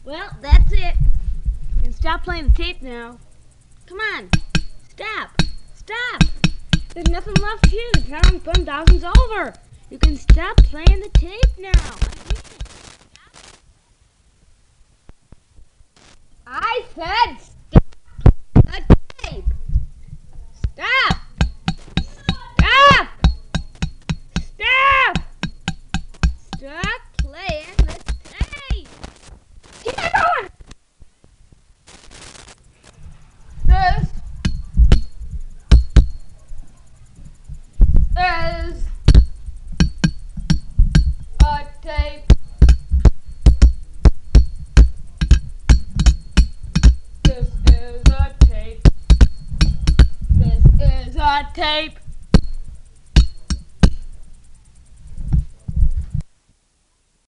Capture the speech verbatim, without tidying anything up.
Well, that's it. You can stop playing the tape now. Come on. Stop. Stop. There's nothing left here. The Tower of one thousand's over. You can stop playing the tape now. I said stop the tape. Stop. Stop. Stop. Stop playing the tape. Keep it going. This is a tape. This is a tape. This is a tape.